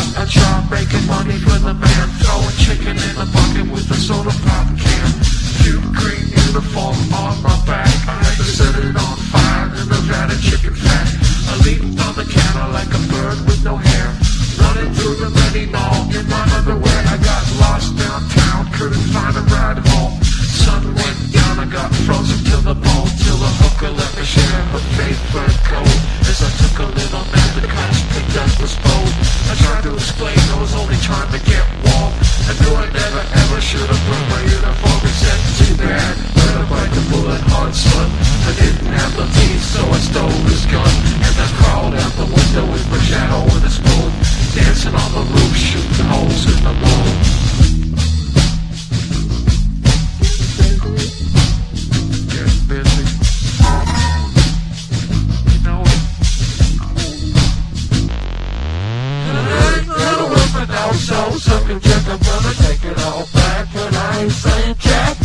got a job making money for the man, throwing chicken in a bucket with a soda pop can. Cute green uniform on my back, I had to set it on fire in a vat of chicken fat. I leaped on the counter like a bird with no hair, running through the many mall in my underwear. I got lost downtown, couldn't find a ride home. Sun went down, I got frozen to the bone, till a hooker let me share her favorite coat. As I took a little nap, the cops picked up the stove. I tried to explain I was only trying to get warm. I knew I never ever should have brought my uniform. It said too bad, but I bite the bullet hard, son. I didn't have the teeth, so I stole his gun, and I crawled out the window with my shadow and a spoon, dancing on the roof, shooting holes in the moon. Getting busy. You know it. Little whip and no so, suck and check, I'm gonna take it all back, but I ain't saying jack.